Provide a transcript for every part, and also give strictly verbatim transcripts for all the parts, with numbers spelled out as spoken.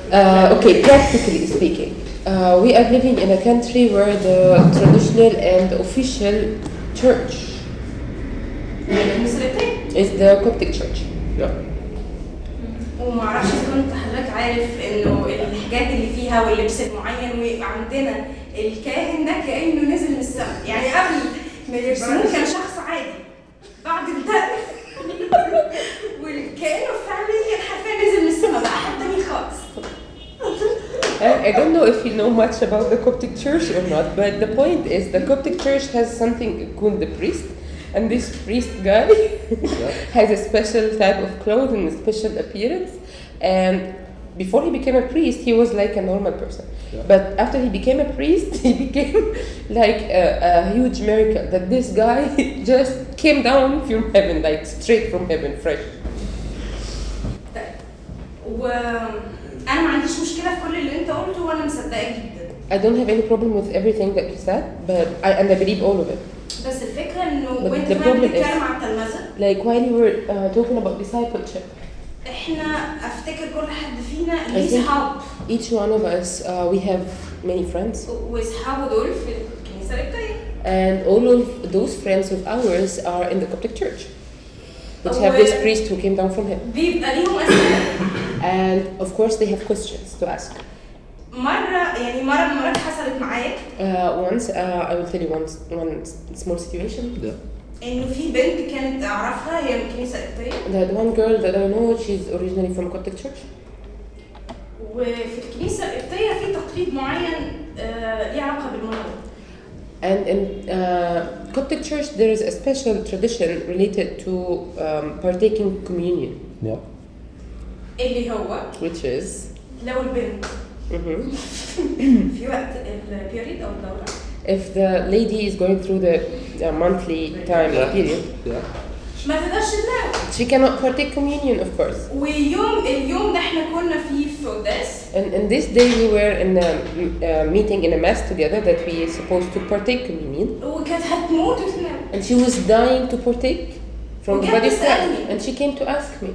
Uh, okay, practically speaking, uh, we are living in a country where the traditional and official church is the Coptic church. Yeah. وما اعرفش اذا كنت حضرتك عارف انه الحاجات اللي فيها واللبس المعين وعندنا الكاهن ده كانه نزل من السماء، يعني قبل ما يرسموه كان شخص عادي، بعد الدقن والكائن فعليا حرفيا نزل من السماء بقى حد تاني خالص. I don't know if you know much about the Coptic church or not, but the point is the Coptic church has something called the priest, and this priest guy has a special type of clothes and a special appearance, and before he became a priest he was like a normal person, yeah. But after he became a priest he became like a, a huge miracle that this guy just came down from heaven, like straight from heaven, fresh. أنا ما عنديش مشكلة في كل اللي أنت قلته وأنا مصدقة جدا. I don't have any problem with everything that you said, but I and I believe all of it. بس الفكرة إنه وأنت كمان بتتكلم عن التلمذة. Like while you were uh, talking about discipleship. إحنا أفتكر كل حد فينا ليه صحاب. Each one of us uh, we have many friends. وصحابه دول في الكنيسة القبطية. And all of those friends of ours are in the Coptic church, which have this priest who came down from heaven. بيبقى ليهم أسئلة. And of course they have questions to ask. مرة يعني مرة من المرات حصلت معايا. Uh, once uh, I will tell you one one small situation. Yeah. إنه في بنت كانت أعرفها هي من الكنيسة القبطية. That one girl that I know, she's originally from Coptic church. وفي الكنيسة القبطية في تقليد معين ليه علاقة بالمناولة. And in uh, Coptic church there is a special tradition related to um, partaking communion. Yeah. اللي هو which is لو البنت mm-hmm. في وقت البيريد أو الدورة. If the lady is going through the uh, monthly time yeah. period. Yeah. ما تقدرش تنام. She cannot partake communion, of course. ويوم اليوم ده احنا كنا فيه في قداس. And in this day we were in a uh, meeting in a mass together that we are supposed to partake communion. وكانت هتموت وتنام. And she was dying to partake from the body of Christ. And she came to ask me.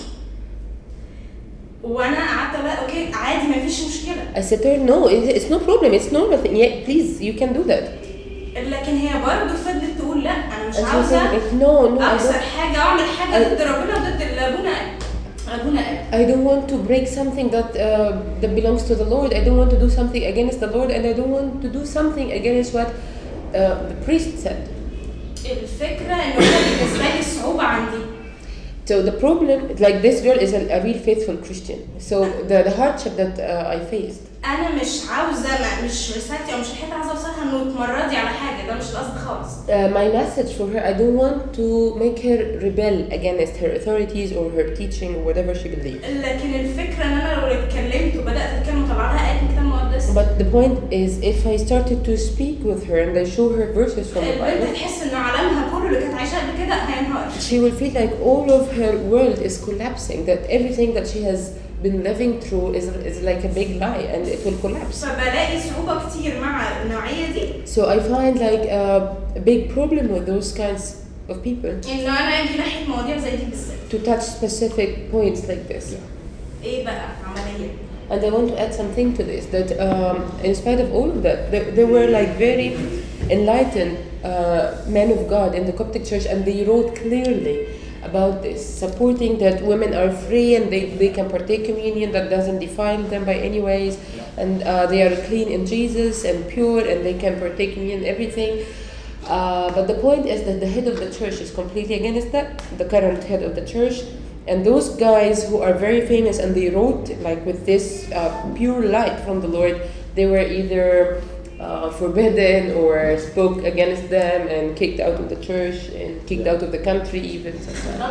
وانا قعدت بقى اوكي عادي ما فيش مشكله. I said to her no, it's no problem, it's normal thing. Yeah, please, you can do that. لكن هي برضه فضلت تقول لا انا مش عاوزه no, no, اكسر حاجه واعمل حاجه ضد ربنا وضد ابونا ابونا I don't want to break something that uh, that belongs to the Lord. I don't want to do something against the Lord, and I don't want to do something against what uh, the priest said. الفكره انه بالنسبه لي الصعوبه عندي. So the problem, like this girl is a, a real faithful Christian. So the the hardship that uh, I faced. أنا مش عاوزة مش رسالتي أو مش الحتة عاوزة أوصلها إنه تمردي على حاجة، ده مش القصد خالص. Uh, my message for her, I don't want to make her rebel against her authorities or her teaching or whatever she believes. لكن الفكرة إن أنا لو اتكلمت وبدأت أتكلم وطلع لها آيات من الكتاب المقدس. But the point is, if I started to speak with her and I show her verses from the Bible, البنت هتحس إنه عالمها كله اللي كانت عايشاه قبل كده هينهار. She will feel like all of her world is collapsing. That everything that she has been living through is is like a big lie and it will collapse. فبلاقي صعوبة كتير مع النوعية دي. So I find like a, a big problem with those kinds of people. إنه أنا أجي ناحية مواضيع زي دي بالذات. To touch specific points like this. إيه بقى عملية؟ And I want to add something to this, that um, in spite of all of that, there, there were like very enlightened uh, men of God in the Coptic church, and they wrote clearly about this, supporting that women are free and they, they can partake communion that doesn't defile them by any ways, and uh, they are clean in Jesus and pure and they can partake communion and everything. Uh, but the point is that the head of the church is completely against that, the current head of the church. And those guys who are very famous and they wrote like with this uh, pure light from the Lord, they were either uh, forbidden or spoke against them and kicked out of the church and kicked out of the country even sometimes.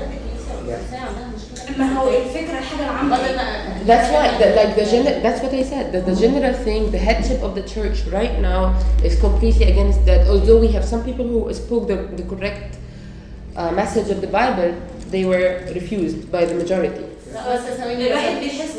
That's right. That, like the gen- that's what I said. That the general thing, the headship of the church right now is completely against that. Although we have some people who spoke the, the correct uh, message of the Bible, they were refused by the majority. الواحد بيحس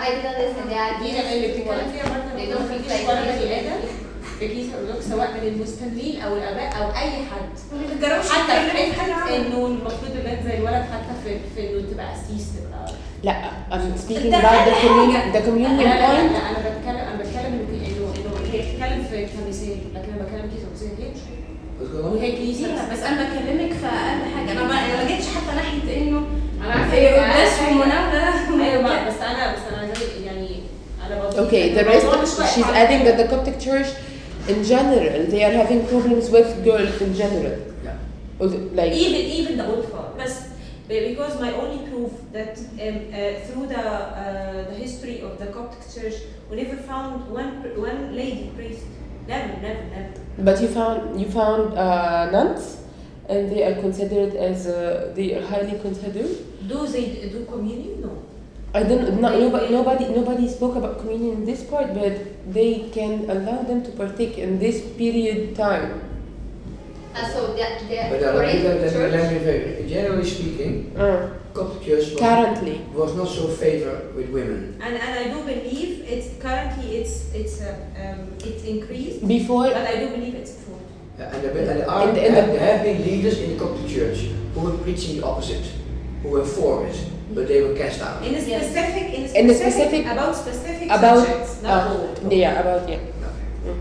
في كنيسة الأرثوذكس سواء من المستملين أو الآباء أو أي حد حتى في إنه المفروض البنت زي الولد حتى في في إنه تبقى قسيس تبقى لا I'm speaking ده about the أقل communion حاجة. the لا communion لا لا point. لا، انا بتكلم انا بتكلم انه انه انه هي بتتكلم في كمثال، لكن انا بتكلم كيس وكيس هي مش وهي كنيسه فيها، بس انا بكلمك في اقل حاجه. انا ما انا ما جيتش حتى ناحيه انه انا عارفه هي ايه قداس ومناوله. ايوه ما- بس انا بس انا زي- يعني انا بضيف Okay, the الموضوع rest مش واقف she's على adding كده. that the Coptic Church in general they are having problems with girls in general. Yeah. Also, Like even even the old father. But because my only proof that um, uh, through the uh, the history of the Coptic Church, we never found one one lady priest. Never, never, never. but you found you found uh, nuns and they are considered as uh, they are highly considered. Do they do communion? No. I don't no, nobody nobody nobody spoke about communion in this part, but they can allow them to partake in this period time. Uh, so the, the But uh, let me, Korean let, me, church, let me very, generally speaking, Uh, Coptic Church was, currently. was not so favored with women. And and I do believe it's currently it's it's uh, um, it's increased, Before but I do believe it's full. Uh, and there, and there, are, In the- in have, the- there have been leaders in the Coptic Church who were preaching the opposite, who were for it, but they were cast out. In a Yes. specific, in a In specific, the specific- about specific about subjects, not uh, all. yeah about yeah. Okay.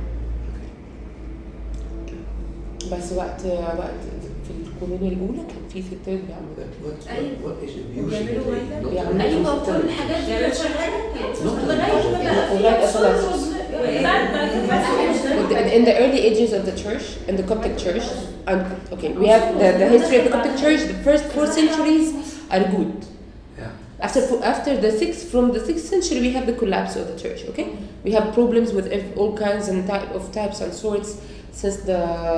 بس وقت وقت في القرون الأولى كان في ستات بيعملوا But what, أيوة. what, what is abusing وبيعملوا the واحدة. not بيعملوا ايوه abusing كل the- الحاجات دي كانت شغاله لغاية ما بقى في لغاية أطفال أصلاً. وصغير. بعد ما كان In- in the early ages of the church, in the Coptic church, and okay, we have the, the history of the Coptic church. The first four centuries are good. Yeah. After fo- after the sixth, from the sixth century, we have the collapse of the church. Okay, we have problems with ev- all kinds and type of types and sorts since the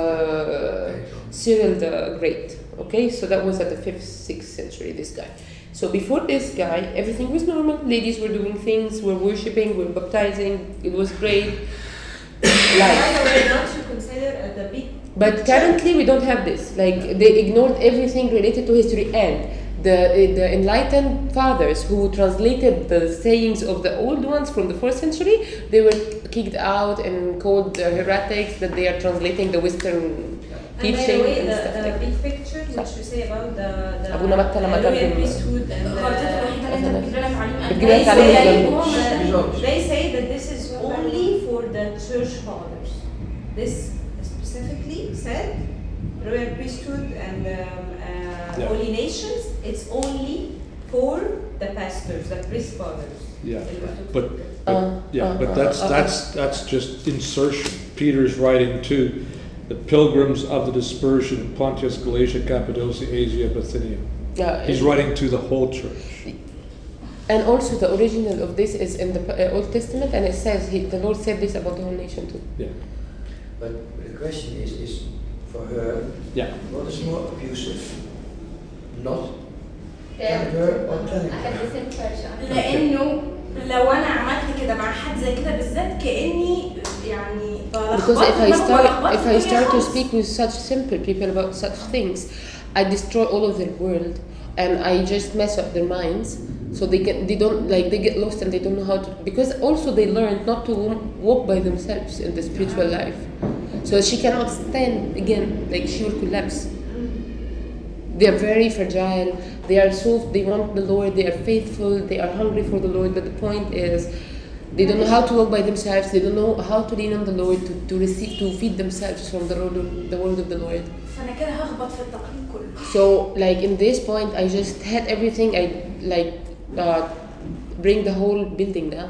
Cyril the Great. Okay, so that was at the fifth, sixth century. This guy. So before this guy, everything was normal. Ladies were doing things, were worshiping, were baptizing. It was great. By Life. the way, don't you consider uh, the big But currently we don't have this. Like they ignored everything related to history, and the the enlightened fathers who translated the sayings of the old ones from the fourth century, they were kicked out and called uh, heretics, that they are translating the Western And by the teaching way, and the, stuff the like that. big picture which we say about the the أبونا متى لما royal ترجم- priesthood and الخريطة الوحيدة اللي انت بتجيب لنا تعليم بتجيب لنا they تعليم say, الإسلام. they say that this is only for the church fathers. This specifically said royal priesthood and um, uh, Yeah. holy nations. It's only for the pastors, the priest fathers. Yeah, اللي but, Uh, but yeah, uh, but uh, that's uh, that's that's just insertion. Peter's writing to the pilgrims of the dispersion in Pontus, Galatia, Cappadocia, Asia, Bithynia. Yeah, He's writing to the whole church. and also the original of this is in the uh, Old Testament, and it says he, the Lord said this about the whole nation too. Yeah, But the question is, is for her, yeah. what is more abusive? Not they telling her or telling I had the her? same question. لانه لو انا عملت كده مع حد زي كده بالذات كاني يعني Because if I بلخبط start دماغه if I وبلخبط start to خالص. speak with such simple people about such things, I destroy all of their world, and I just mess up their minds. So they get they don't like they get lost and they don't know how to, because also they learned not to walk by themselves in the spiritual life. So she cannot stand again, like she will collapse. They are very fragile. They are so they want the Lord. They are faithful. They are hungry for the Lord. But the point is, they don't know how to walk by themselves. They don't know how to lean on the Lord to, to receive to feed themselves from the word of, the word of the Lord. فانا كده هخبط في التقليد كله. So like in this point, I just had everything. I like uh, bring the whole building down.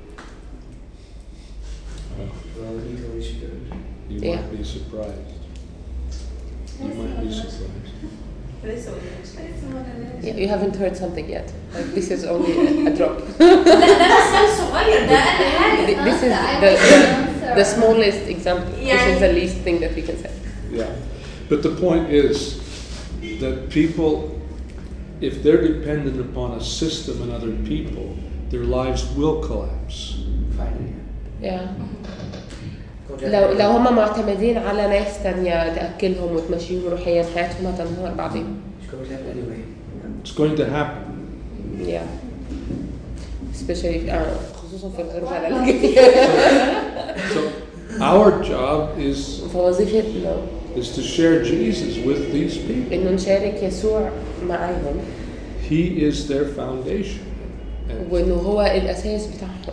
Well, the Holy Spirit. You Yeah. might be surprised. You might be surprised. لسه قلنا. Yeah, you haven't heard something yet. Like this is only a, a drop. لا ده مثال صغير ده اقل حاجه. Th- This is I the, was the, answer. the smallest example. This is Yeah. the least thing that we can say. Yeah, but the point is that people, if they're dependent upon a system and other people, their lives will collapse. Finally. Yeah. Go لو ahead. لو هم معتمدين على ناس تانية تأكلهم وتمشيهم روحيا، حياتهم هتنهار بعدين. It's going to happen anyway. It's going to happen. Yeah. Especially في- آه خصوصا في الظروف العلاجية. So our job is فوظيفتنا is to share Jesus with these people. إنه نشارك يسوع معاهم. He is their foundation. And وانه هو الاساس بتاعهم.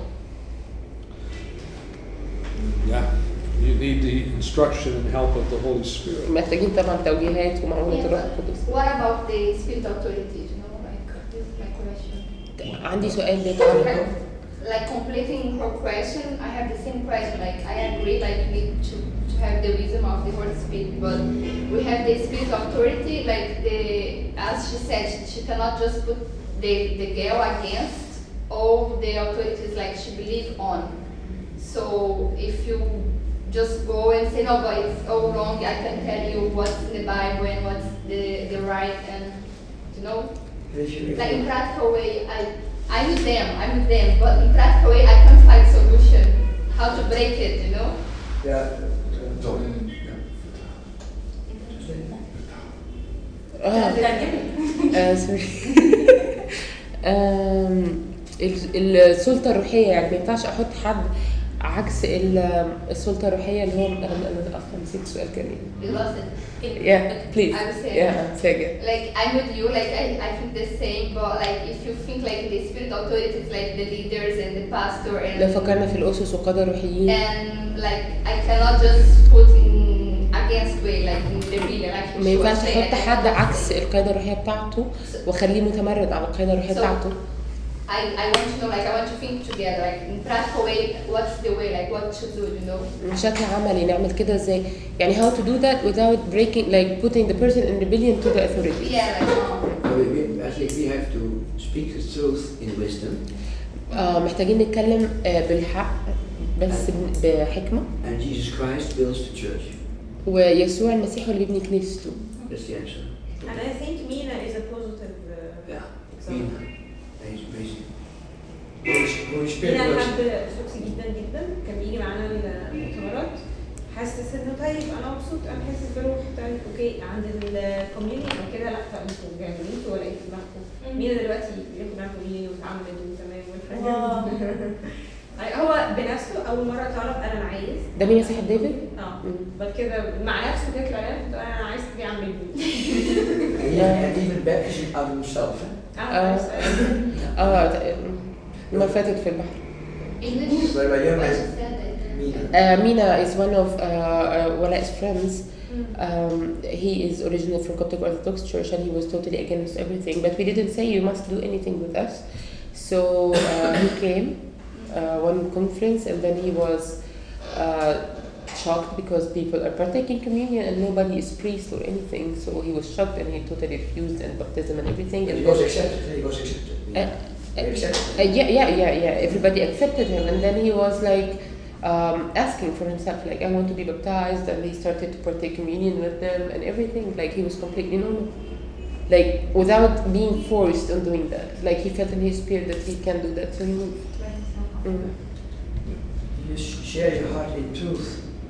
yeah, you need the instruction and help of the Holy Spirit. محتاجين طبعا توجيهات ومعونة Yeah, الروح but القدس. what about the spirit authority? You know, like this is my question. عندي سؤال بيتعلق. Like completing her question, I have the same question. Like I agree, like we need to, to have the wisdom of the Holy Spirit, but we have the spirit of authority. Like the, as she said, she, she cannot just put the the girl against all the authorities like she believes on. So if you just go and say no, but it's all wrong, I can tell you what's in the Bible and what's the the right, and you know, like in practical way, I. I'm with them, I'm with them, but in practical way I can't find solution. How to break it, you know? Yeah. اه آه، سوري. آم، ال- السلطة الروحية يعني ما ينفعش أحط حد عكس ال- السلطة الروحية اللي هو أنا أنا أصلا نسيت السؤال كان إيه. You lost it. Yeah, please. I would say- Yeah, say again. Like I'm with you, like I, I think the same, but like if you think like the spirit authorities like the leaders and the pastor لو and فكرنا في الأسس وقادة روحيين and like I cannot just put in against way like in the religion like ما she ينفعش was saying, تحط I حد cannot- عكس القيادة الروحية بتاعته وخليه متمرد على القيادة الروحية So- بتاعته. I, I want to know like I want to think together like in practical way what's the way like what to do, you know? بشكل عملي نعمل كده ازاي؟ يعني how to do that without breaking like putting the person in rebellion to the authority. Yeah, like um, We, we, I think we have to speak the truth in wisdom, آه محتاجين نتكلم آه بالحق بس ب- بحكمة. and Jesus Christ builds the church. ويسوع المسيح هو اللي بيبني كنيسته. That's the answer. And I think Mina is a positive uh, Yeah. example. Mina. Amazing. Amazing. Holy, Holy Spirit مينا works. حب سوكسي جدا جدا، كان بيجي معانا المؤتمرات حاسس انه طيب انا مبسوط، انا حاسس بروح طيب اوكي عند الكوميوني او كده، لا فانتوا جامدين انتوا ولا ايه في دماغكم؟ مينا دلوقتي بياخد معاكم كوميوني وتعمد وتمام والحاجات دي. هو بنفسه اول مره طلب انا أنا عايز ده مين صاحب ديفيد؟ اه مم. بعد كده مع نفسه كده الاعلان انا عايز تيجي اعمل بيه And even, and even baptism of himself. eh? اه عايز اه ت- ما فاتت في البحر. English. But my young What man, she said, I don't- Mina. Uh, Mina is one of uh, uh, Walai's friends. Um, he is originally from Coptic Orthodox Church and he was totally against everything. But we didn't say you must do anything with us. So uh, he came uh, one conference and then he was uh, shocked because people are partaking communion and nobody is priest or anything. So he was shocked and he totally refused and baptism and everything. And And he then- was accepted. He was accepted. Uh, He accepted. Uh, yeah, yeah, yeah, yeah. Everybody accepted him, and then he was like um, asking for himself, like, I want to be baptized, and he started to partake communion with them and everything. Like he was completely normal, like without being forced on doing that. Like he felt in his spirit that he can do that, so he moved. Mm. You sh- share your heart in truth,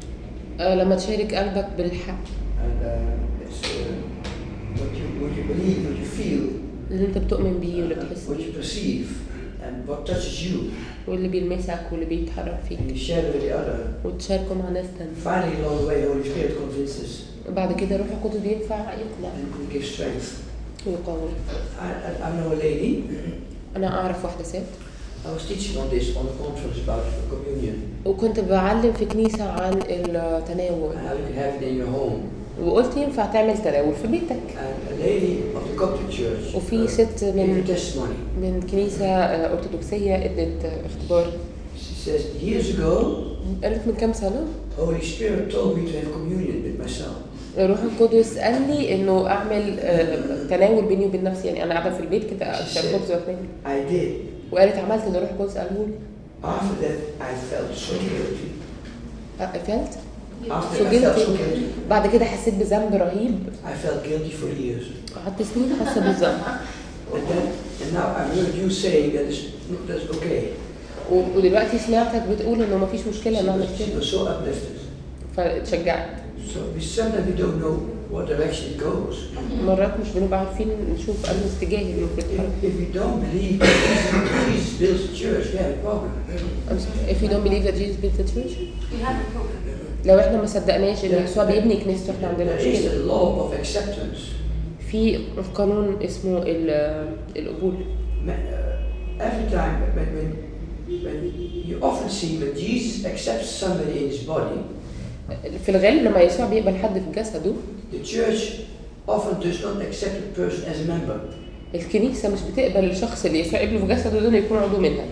آه لما تشارك قلبك بالحق and uh, it's uh, what you what you believe, what you feel, اللي انت بتؤمن بيه واللي uh, بتحس what you بيه perceive, and what touches you, واللي بيلمسك واللي بيتحرك and فيك you share it with the other. وتشاركه مع ناس تانية. Finally, along the way, Holy Spirit convinces بعد كده روح القدس بينفع يقنع and gives strength. ويقوي. I, I, I know a lady. أنا أعرف واحدة ست I was teaching on this on a conference about communion, وكنت بعلم في كنيسة عن التناول and how you can have it in your home. وقلت ينفع تعمل تناول في بيتك. And a lady of the Coptic Church وفي uh, ست gave من a testimony. من كنيسة آه، أرثوذكسية ادت آه، اختبار. She says, years ago, قالت من كام سنة Holy Spirit told me to have communion with myself. الروح القدس قال لي إنه أعمل آه، تناول بيني وبين نفسي، يعني أنا قاعدة في البيت كده أكل خبز وأتناول. I did. وقالت عملت اللي الروح القدس قاله لي. After that, I felt so guilty. آه، قفلت. After So I felt guilty. so guilty. بعد كده حسيت بذنب رهيب. I felt guilty for years. قعدت سنين حاسة بالذنب. And then, and now I heard you saying that it's, that's okay. و- ودلوقتي سمعتك بتقول إنه مفيش مشكلة She نعمل was, she كده. was so uplifted. فاتشجعت. So we sometimes we don't know what direction it goes. مرات مش بنبقى عارفين نشوف أنهي اتجاه اللي المفروض نتحرك. If, if we don't believe that Jesus builds the church, we have a problem. I'm sorry. If you don't believe that Jesus built the church, You have a problem. لو احنا ما صدقناش ان يسوع بيبني كنيسته احنا عندنا There is مشكله. a law of acceptance. في قانون اسمه ال- القبول. Ma- uh, every time when, when, when you often see when Jesus accepts somebody in his body, في الغالب لما يسوع بيقبل حد في جسده the church often does not accept a person as a member. الكنيسة مش بتقبل الشخص اللي يسوع قبله في جسده ده يكون عضو منها.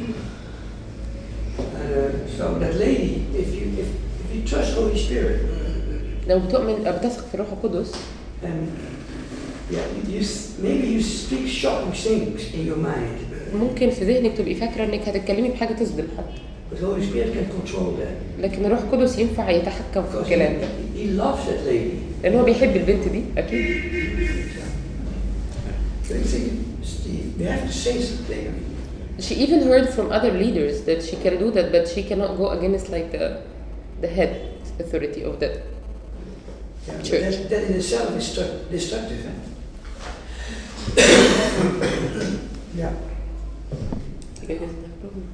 And, uh, so that lady, if you if, if you trust Holy Spirit, لو بتؤمن بتثق في الروح القدس and yeah, you, you maybe you speak shocking things in your mind. ممكن في ذهنك تبقي فاكرة انك هتتكلمي بحاجة تصدم حد. But the Holy Spirit can control that. لكن الروح القدس ينفع يتحكم في الكلام ده. He loves that lady. لأن هو بيحب البنت دي أكيد. So you think, Steve, we have to say something. She even heard from other leaders that she can do that, but she cannot go against like the the head authority of the Yeah, church. That, that in itself is stru- destructive. Eh? Yeah. You guys have a problem?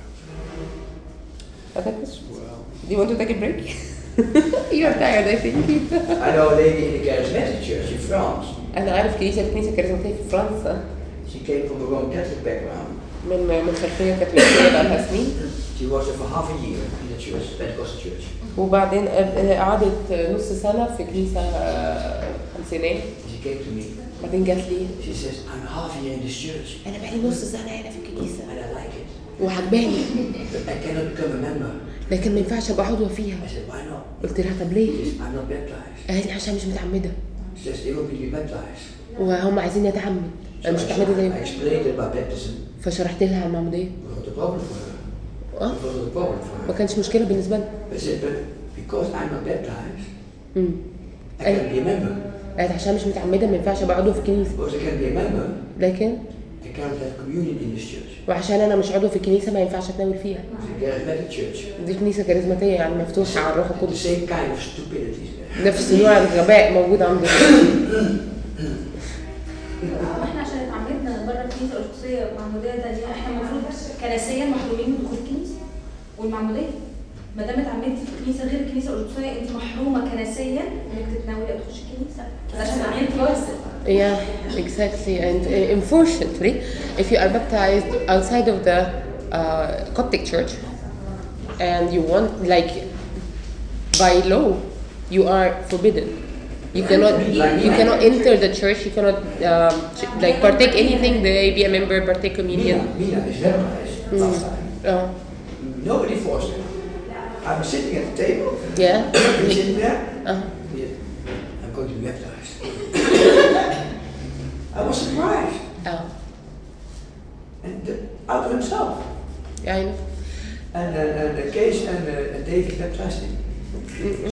Okay, Well, do you want to take a break? You're tired, I think. I know a lady in the charismatic church in France. أنا عارف كنيسة الكنيسة الكاريزماتية في فرنسا She came from a Roman Catholic background. من من خلفية كاثوليكية بقى لها سنين. She was there for half a year in the church, Pentecostal church. وبعدين قعدت نص سنة في كنيسة خمسينات. She came to me. بعدين جات لي. She says, I'm half a year in this church. أنا بقالي نص سنة هنا في الكنيسة. And I like it. وعجباني. But I cannot become a member. لكن ما ينفعش أبقى عضوة فيها. I said, why not? قلت لها طب ليه؟ She says, I'm not baptized. قالت لي عشان مش متعمدة. She says, they want me to be baptized. وهم عايزين يتعمد. So أنا مش I, متعمدة I زيهم. explained about baptism. فشرحت لها عن المعمودية. It was not a problem for her. اه It was not a problem for ما her. كانش مشكلة بالنسبة لها. I said, but because I'm not baptized, امم I can be a member. قالت عشان مش متعمدة ما ينفعش أبقى عضو في الكنيسة. Because I can be a member, لكن I can't have communion in this church. وعشان أنا مش عضو في الكنيسة ما ينفعش أتناول فيها. It's a charismatic church. دي كنيسة كاريزماتية يعني مفتوحة على الروح The القدس. same kind of stupidity. نفس نوع الغباء موجود عندنا. احنا عشان اتعمدنا بره الكنيسه الارثوذكسيه معموديه تانية احنا المفروض كنسيا محرومين من دخول الكنيسه والمعموديه. ما دام اتعمدتي في كنيسه غير الكنيسه الارثوذكسيه انت محرومه كنسيا انك تتناولي او تخشي الكنيسه عشان عملتي بس. Yeah, exactly. And uh, unfortunately, if you are baptized outside of the uh, Coptic church, and you want, like, by law, you are forbidden. You cannot, you cannot enter the church. You cannot, um, ch- like, partake anything. They be a member, partake communion. Mina, Mina is baptized last time. Oh, Nobody forced her. I was sitting at the table. yeah. He's sitting there. Uh, Yeah. I'm going to be baptized. I was surprised. oh, And the, out of himself. yeah, I know. And, uh, and the case and, uh, and David baptized him. Mm-mm.